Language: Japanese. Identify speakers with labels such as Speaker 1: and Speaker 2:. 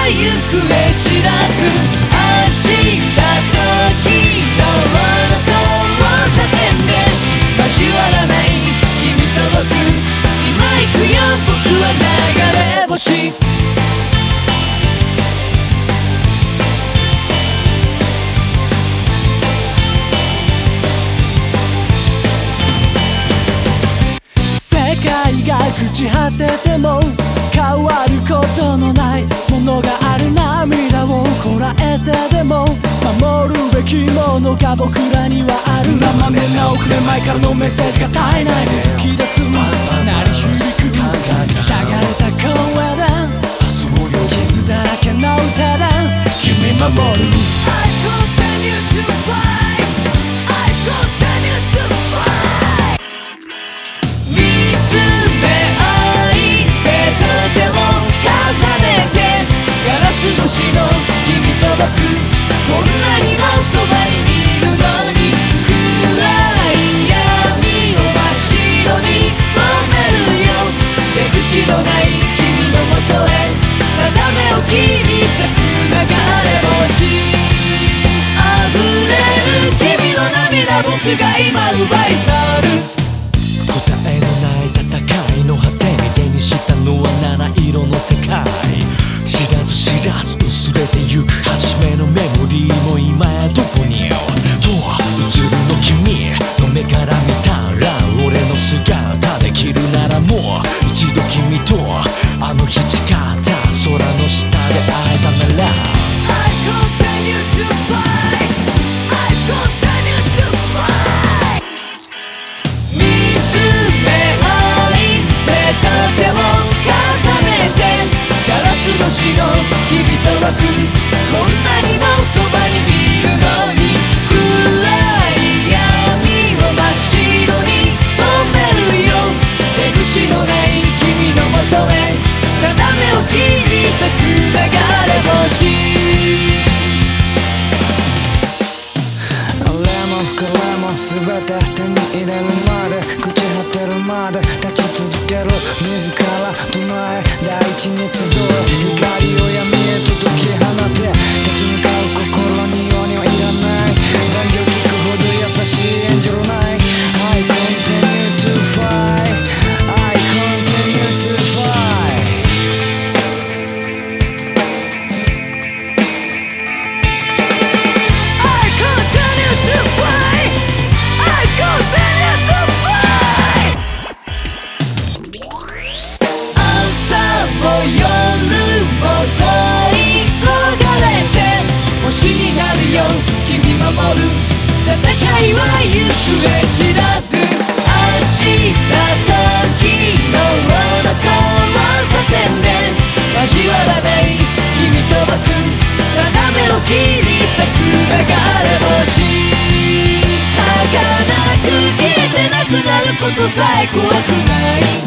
Speaker 1: 行方知らず明日時の交差点で交わらない君と僕今行くよ僕は流れ星世界が朽ち果てても変わることのないものがある涙をこらえてでも守るべきものが僕らにはある生めな遅れ前からのメッセージが絶えないで突き出す鳴り響くしゃがれた声で傷だらけの歌で君守るこんなにもそばにいるのに暗い闇を真っ白に染めるよ出口のない君のもとへ定めを切り裂く流れ星溢れる君の涙僕が今奪い去る
Speaker 2: 答えのない戦いの果てに手にしたのは七色の世界知らず知らず薄れてゆく初めのメモリーも今やどこにと映るの君の目から見たら俺の姿できるならもう一度君とあの日誓った空の下で会えたなら
Speaker 1: I continue to fight I continue to fight 見つめ合い手と手を重ねてガラス越しの君と僕こんなにもそばにいるのに暗い闇を真っ白に染めるよ出口のない君のもとへ定めを切り裂く流れ星
Speaker 3: あれもこれも全て手に入れるまで朽ち果てるまで立ち続ける自ら唱え大地に集う光を闇へと解き放て立ち向かう心に弱音はいらない残業聞くほど優しいエンジェルない I continue to fight I continue to fight
Speaker 1: I continue to fight I continue to fight 朝も夜も恋焦がれて星になるよ君守る戦いは行方知らず明日時の交差点で交わらない君と僕定めを切り裂く流れ星儚く消えてなくなることさえ怖くない